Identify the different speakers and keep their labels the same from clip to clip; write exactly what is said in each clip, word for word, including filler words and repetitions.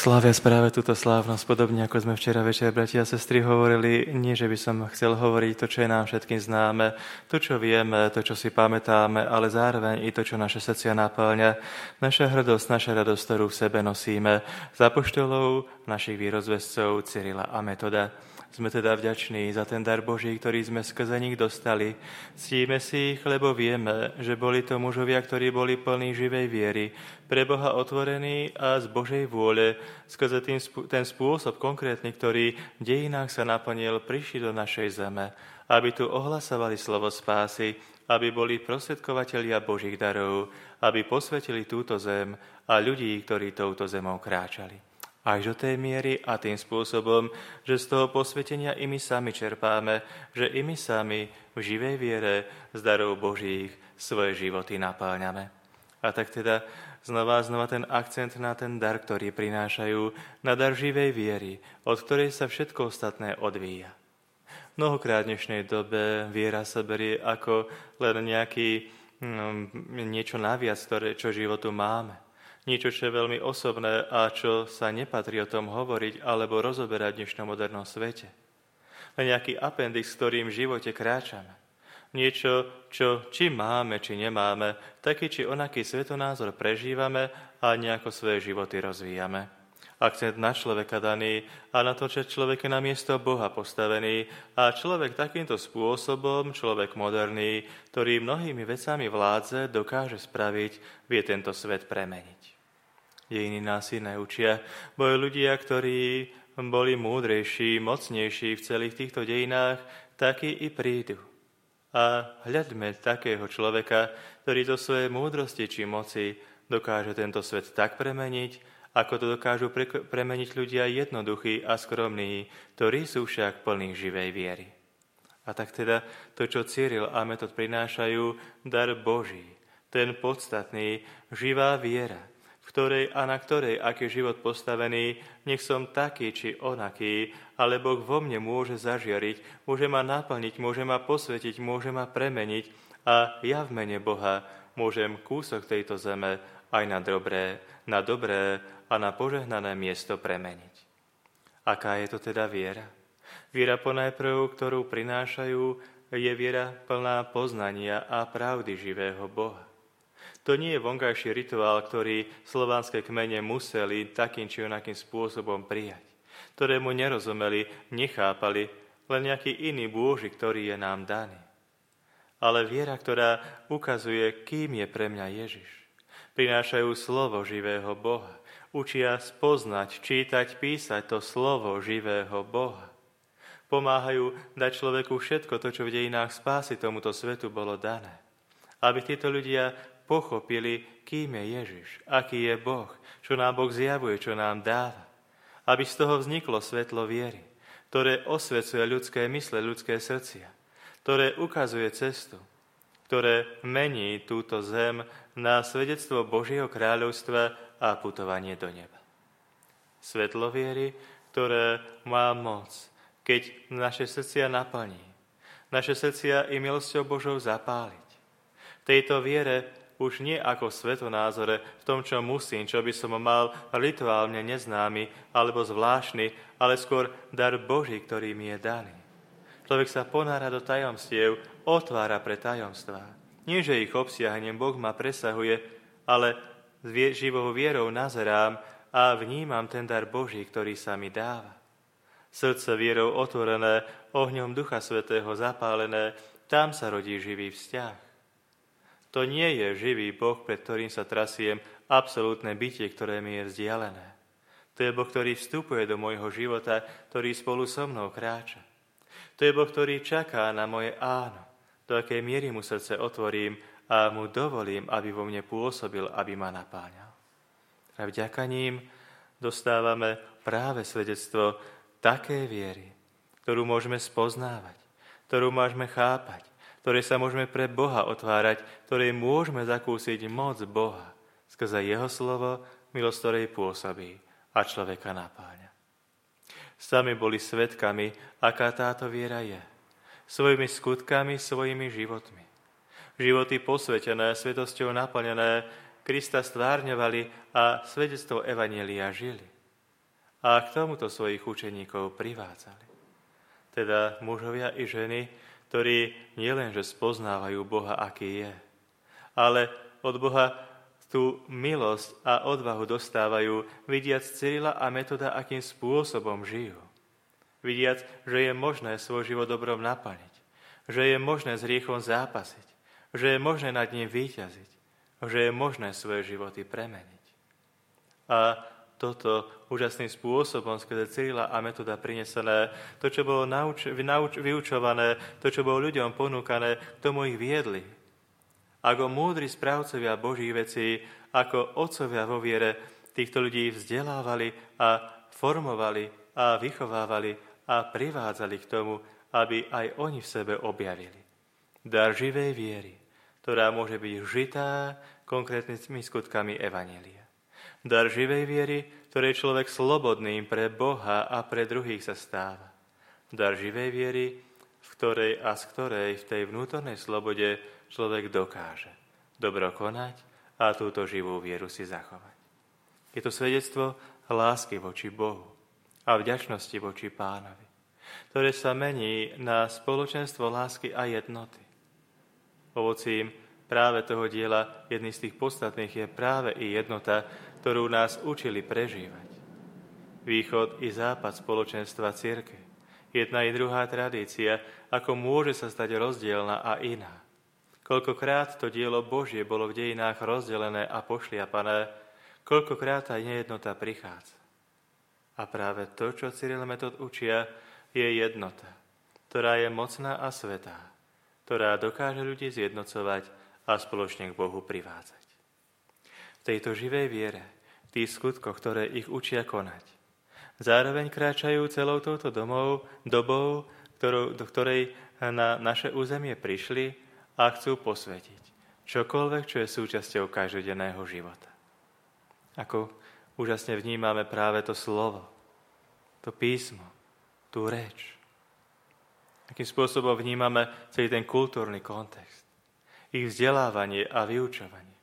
Speaker 1: Slávia práve túto slávnosť, podobne ako sme včera večer, bratia a sestry, hovorili, nie že by som chcel hovoriť to, čo je nám všetkým známe, to, čo vieme, to, čo si pamätáme, ale zároveň i to, čo naše srdcia naplňa, naša hrdosť, naša radosť, ktorú v sebe nosíme, za apoštolov našich výrozvescov Cyrila a Metoda. Sme teda vďační za ten dar Boží, ktorý sme skrze nich dostali. Ctíme si ich, lebo vieme, že boli to mužovia, ktorí boli plní živej viery, pre Boha otvorení a z Božej vôle, skrze tým, ten spôsob konkrétny, ktorý v dejinách sa naplnil, prišli do našej zeme, aby tu ohlasovali slovo spásy, aby boli prostredkovatelia Božích darov, aby posvetili túto zem a ľudí, ktorí touto zemou kráčali. Až do tej miery a tým spôsobom, že z toho posvetenia i my sami čerpáme, že i my sami v živej viere z darov Božích svoje životy napáľňame. A tak teda znova a znova ten akcent na ten dar, ktorý prinášajú, na dar živej viery, od ktorej sa všetko ostatné odvíja. Mnohokrát v dnešnej dobe viera sa berie ako len nejaký hm, niečo naviac, ktoré, čo životu máme. Niečo, čo je veľmi osobné a čo sa nepatrí o tom hovoriť alebo rozoberať v dnešnom modernom svete. Len nejaký appendix, s ktorým v živote kráčame. Niečo, čo či máme, či nemáme, taký či onaký svetonázor prežívame a nejako svoje životy rozvíjame. Akcent na človeka daný a na to, že človek je na miesto Boha postavený a človek takýmto spôsobom, človek moderný, ktorý mnohými vecami vládze, dokáže spraviť, vie tento svet premeniť. Dejiny nás si neučia, boli ľudia, ktorí boli múdrejší, mocnejší v celých týchto dejinách, takí i prídu. A hľadme takého človeka, ktorý zo svojej múdrosti či moci dokáže tento svet tak premeniť, ako to dokážu pre- premeniť ľudia jednoduchí a skromní, ktorí sú však plní živej viery. A tak teda to, čo Cyril a Metod prinášajú, dar Boží, ten podstatný, živá viera, v ktorej a na ktorej, aký život postavený, nech som taký či onaký, ale Boh vo mne môže zažiariť, môže ma naplniť, môže ma posvetiť, môže ma premeniť a ja v mene Boha môžem kúsok tejto zeme aj na dobré, na dobré a na požehnané miesto premeniť. Aká je to teda viera? Viera ponajprv, ktorú prinášajú, je viera plná poznania a pravdy živého Boha. To nie je vonkajší rituál, ktorý slovanské kmene museli takým či onakým spôsobom prijať, ktorému nerozumeli, nechápali, len nejaký iný bôži, ktorý je nám daný. Ale viera, ktorá ukazuje, kým je pre mňa Ježiš. Prinášajú slovo živého Boha, učia spoznať, čítať, písať to slovo živého Boha. Pomáhajú dať človeku všetko to, čo v dejinách spásy tomuto svetu bolo dané. Aby títo ľudia pochopili, kým je Ježiš, aký je Boh, čo nám Boh zjavuje, čo nám dáva. Aby z toho vzniklo svetlo viery, ktoré osvecuje ľudské mysle, ľudské srdcia, ktoré ukazuje cestu, ktoré mení túto zem na svedectvo Božieho kráľovstva a putovanie do neba. Svetlo viery, ktoré má moc, keď naše srdcia naplní, naše srdcia i milosťou Božou zapáliť. V tejto viere už nie ako svetonázore, v tom, čo musím, čo by som mal rituálne neznámy alebo zvláštny, ale skôr dar Boží, ktorý mi je daný. Človek sa ponára do tajomstiev, otvára pre tajomstvá. Nie, že ich obsiahnem, Boh ma presahuje, ale s živou vierou nazerám a vnímam ten dar Boží, ktorý sa mi dáva. Srdce vierou otvorené, ohňom Ducha Svätého zapálené, tam sa rodí živý vzťah. To nie je živý Boh, pred ktorým sa trasiem, absolútne bytie, ktoré mi je vzdialené. To je Boh, ktorý vstupuje do môjho života, ktorý spolu so mnou kráča. To je Boh, ktorý čaká na moje áno, do akej miery mu srdce otvorím a mu dovolím, aby vo mne pôsobil, aby ma napáňal. A vďaka ním dostávame práve svedectvo takej viery, ktorú môžeme spoznávať, ktorú môžeme chápať, ktoré sa môžeme pre Boha otvárať, ktoré môžeme zakúsiť moc Boha skrze jeho slovo, milosť ktorej pôsobí a človeka napáňa. Sami boli svedkami, aká táto viera je. Svojimi skutkami, svojimi životmi. Životy posvetené, svetosťou naplnené, Krista stvárňovali a svedectvo evanjelia žili. a k tomuto svojich učeníkov privádzali. Teda mužovia i ženy, ktorí nielenže spoznávajú Boha, aký je, ale od Boha tú milosť a odvahu dostávajú, vidiac Cyrila a Metoda, akým spôsobom žijú. Vidiac, že je možné svoj život dobrom naplniť, že je možné s hriechom zápasiť, že je možné nad ním víťaziť, že je možné svoje životy premeniť. A toto úžasným spôsobom skrze Cyrila a Metoda prinesené, to, čo bolo nauč- nauč- vyučované, to, čo bolo ľuďom ponúkané, k tomu ich viedli. Ako múdri správcovia Božích vecí, ako otcovia vo viere, týchto ľudí vzdelávali a formovali a vychovávali a privádzali k tomu, aby aj oni v sebe objavili dar živej viery, ktorá môže byť žitá konkrétnymi skutkami evanjelia. Dar živej viery, ktorej človek slobodným pre Boha a pre druhých sa stáva. Dar živej viery, v ktorej a z ktorej v tej vnútornej slobode človek dokáže dobro konať a túto živú vieru si zachovať. Je to svedectvo lásky voči Bohu a vďačnosti voči Pánovi, ktoré sa mení na spoločenstvo lásky a jednoty. Ovocím práve toho diela, jedný z tých podstatných, je práve i jednota, ktorú nás učili prežívať. Východ i západ spoločenstva cirkvi, jedna i druhá tradícia, ako môže sa stať rozdielna a iná. Koľkokrát to dielo Božie bolo v dejinách rozdelené a pošliapané, koľkokrát aj nejednota prichádza. A práve to, čo Cyril Metod učia, je jednota, ktorá je mocná a svätá, ktorá dokáže ľudí zjednocovať a spoločne k Bohu privádzať. V tejto živej viere, v tých skutkoch, ktoré ich učia konať, zároveň kráčajú celou touto domov, dobou, ktorou, do ktorej na naše územie prišli a chcú posvetiť čokoľvek, čo je súčasťou každodenného života. Ako úžasne vnímame práve to slovo, to písmo, tú reč. Akým spôsobom vnímame celý ten kultúrny kontext, ich vzdelávanie a vyučovanie,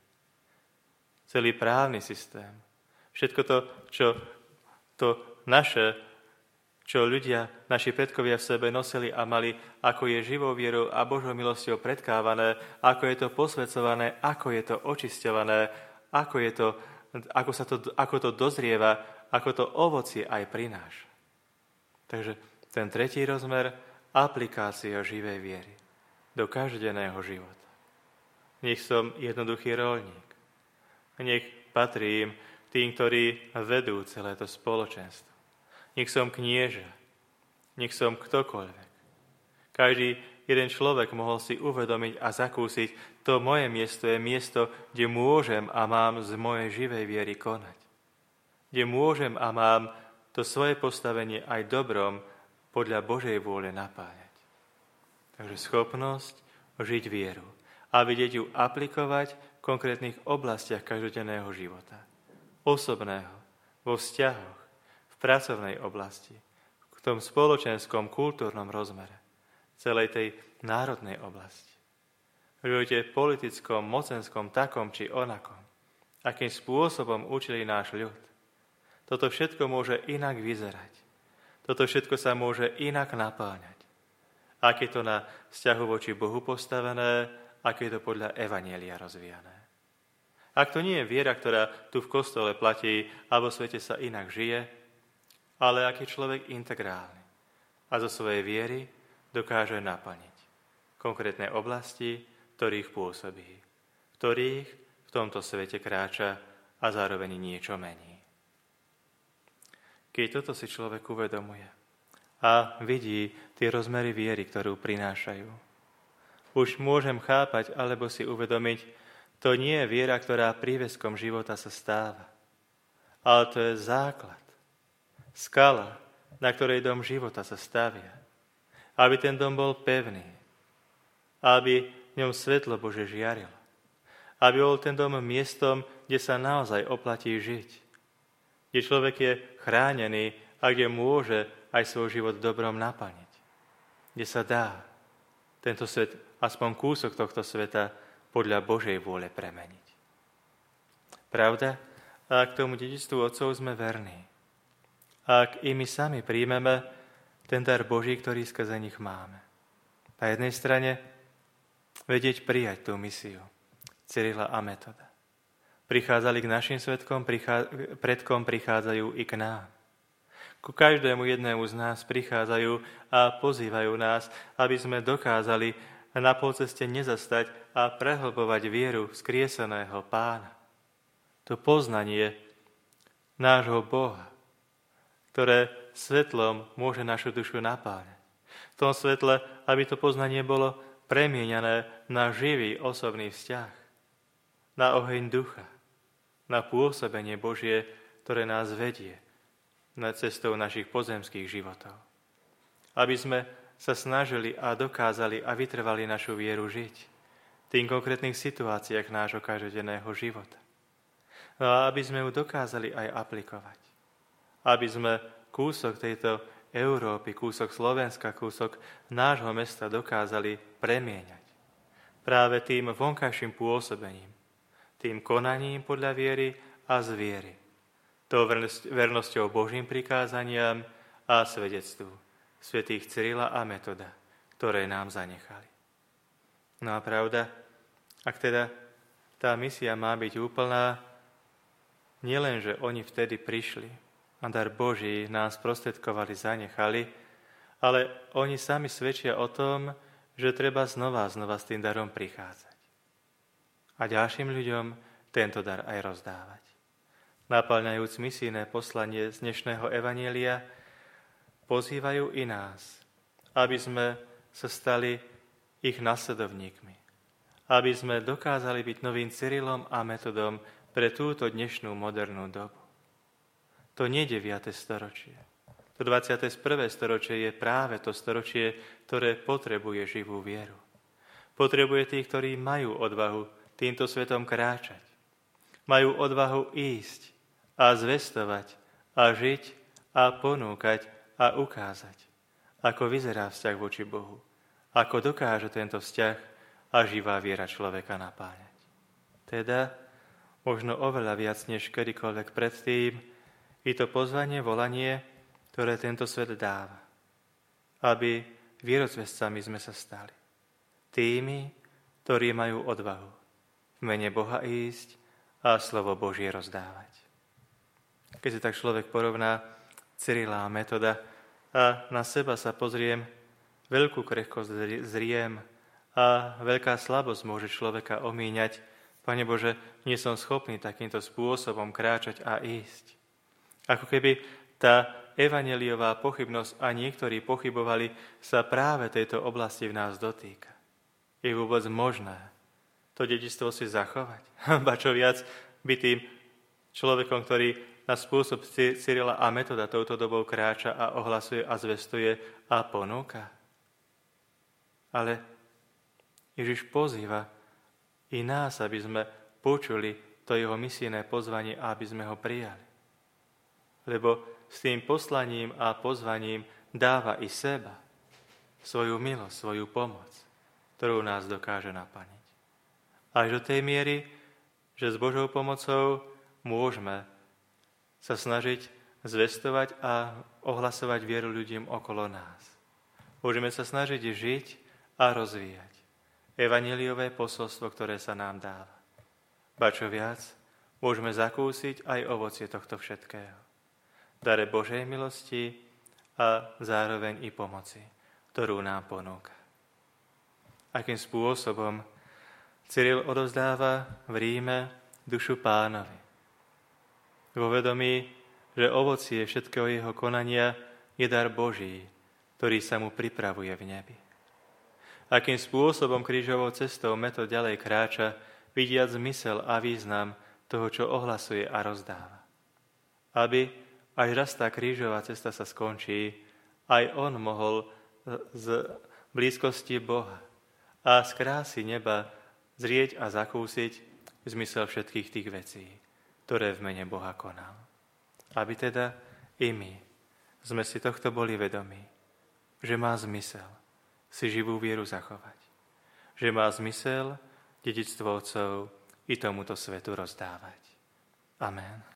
Speaker 1: celý právny systém, všetko to, čo to naše, čo ľudia, naši predkovia v sebe nosili a mali, ako je živou vierou a Božou milosťou predkávané, ako je to posvedzované, ako je to očisťované, ako, je to, ako, sa to, ako to dozrieva, ako to ovocie aj prináša. Takže ten tretí rozmer, aplikácia živej viery do každodenného života. Nech som jednoduchý roľník. Nech patrím tým, ktorí vedú celé to spoločenstvo. Nech som knieža, nech som ktokoľvek. Každý jeden človek mohol si uvedomiť a zakúsiť, to moje miesto je miesto, kde môžem a mám z mojej živej viery konať. Kde môžem a mám to svoje postavenie aj dobrom podľa Božej vôle napájať. Takže schopnosť žiť vieru a vidieť ju aplikovať v konkrétnych oblastiach každodenného života. Osobného, vo vzťahoch, v pracovnej oblasti, v tom spoločenskom, kultúrnom rozmere, celej tej národnej oblasti. V živote politickom, mocenskom, takom či onakom, akým spôsobom učili náš ľud. Toto všetko môže inak vyzerať. Toto všetko sa môže inak napáňať. Ak je to na vzťahu voči Bohu postavené, ak je to podľa evanjelia rozvíjané. Ak to nie je viera, ktorá tu v kostole platí a vo svete sa inak žije, ale ak je človek integrálny a zo svojej viery dokáže naplniť konkrétne oblasti, ktorých pôsobí, ktorých v tomto svete kráča a zároveň niečo mení. Keď toto si človek uvedomuje a vidí tie rozmery viery, ktorú prinášajú, už môžem chápať alebo si uvedomiť, to nie je viera, ktorá príveskom života sa stáva, ale to je základ, skala, na ktorej dom života sa stavia. Aby ten dom bol pevný, aby v ňom svetlo Bože žiarilo, aby bol ten dom miestom, kde sa naozaj oplatí žiť, kde človek je chránený a kde môže aj svoj život dobrom naplniť, kde sa dá tento svet, aspoň kúsok tohto sveta, podľa Božej vôle premeniť. Pravda? A k tomu dedičstvu otcov sme verní. ak i my sami príjmeme ten dar Boží, ktorý skrze nich máme. Na jednej strane vedieť prijať tú misiu Cyrila a Metoda. Prichádzali k našim svedkom, prichá, predkom prichádzajú i k nám. Ku každému jednému z nás prichádzajú a pozývajú nás, aby sme dokázali na polceste nezastať a prehlbovať vieru vzkrieseného Pána. To poznanie nášho Boha, ktoré svetlom môže našu dušu napáľať. V tom svetle, aby to poznanie bolo premieňané na živý osobný vzťah, na oheň ducha, na pôsobenie Božie, ktoré nás vedie na cestou našich pozemských životov. Aby sme sa snažili a dokázali a vytrvali našu vieru žiť v tých konkrétnych situáciách nášho každodenného života. A aby sme ju dokázali aj aplikovať. Aby sme kúsok tejto Európy, kúsok Slovenska, kúsok nášho mesta dokázali premieňať. Práve tým vonkajším pôsobením, tým konaním podľa viery a z viery. Tou vernosťou Božím prikázaniam a svedectvu svätých Cyrila a Metoda, ktoré nám zanechali. No a pravda, ak teda tá misia má byť úplná, nielen, že oni vtedy prišli a dar Boží nás prostredkovali, zanechali, ale oni sami svedčia o tom, že treba znova a znova s tým darom prichádzať. A ďalším ľuďom tento dar aj rozdávať. Naplňajúc misijné poslanie z dnešného evanjelia, pozývajú i nás, aby sme sa stali ich nasledovníkmi. Aby sme dokázali byť novým Cyrilom a Metodom pre túto dnešnú modernú dobu. To nie deviate storočie. To dvadsiate prvé storočie je práve to storočie, ktoré potrebuje živú vieru. Potrebuje tých, ktorí majú odvahu týmto svetom kráčať. Majú odvahu ísť a zvestovať a žiť a ponúkať a ukázať, ako vyzerá vzťah voči Bohu, ako dokáže tento vzťah a živá viera človeka napáňať. Teda, možno oveľa viac než kedykoľvek predtým, je to pozvanie, volanie, ktoré tento svet dáva, aby vierozvescami sme sa stali. Tými, ktorí majú odvahu v mene Boha ísť a slovo Božie rozdávať. Keď si tak človek porovná Cyrila a Metoda a na seba sa pozriem, veľkú krehkosť zriem a veľká slabosť môže človeka omíňať. Pane Bože, nie som schopný takýmto spôsobom kráčať a ísť. Ako keby tá evanjeliová pochybnosť a niektorí pochybovali sa práve tejto oblasti v nás dotýka. Je vôbec možné to dedičstvo si zachovať? Ba čo viac byť tým človekom, ktorý na spôsob Cyrila a Metoda touto dobou kráča a ohlasuje a zvestuje a ponúka. Ale Ježiš pozýva i nás, aby sme počuli to jeho misijné pozvanie a aby sme ho prijali. Lebo s tým poslaním a pozvaním dáva i seba, svoju milosť, svoju pomoc, ktorú nás dokáže naplniť. Až do tej miery, že s Božou pomocou môžeme sa snažiť zvestovať a ohlasovať vieru ľuďom okolo nás. Môžeme sa snažiť žiť a rozvíjať evanjeliové posolstvo, ktoré sa nám dáva. Ba čo viac, môžeme zakúsiť aj ovocie tohto všetkého. Dare Božej milosti a zároveň i pomoci, ktorú nám ponúka. Akým spôsobom Cyril odovzdáva v Ríme dušu Pánovi. Vo vedomí, že ovocie všetkého jeho konania je dar Boží, ktorý sa mu pripravuje v nebi. Akým spôsobom krížovou cestou Metod ďalej kráča, vidiac zmysel a význam toho, čo ohlasuje a rozdáva. Aby, až raz tá krížová cesta sa skončí, aj on mohol z blízkosti Boha a z krásy neba zrieť a zakúsiť zmysel všetkých tých vecí, ktoré v mene Boha konal. Aby teda i my sme si tohto boli vedomí, že má zmysel si živú vieru zachovať. Že má zmysel dedičstvo otcov i tomuto svetu rozdávať. Amen.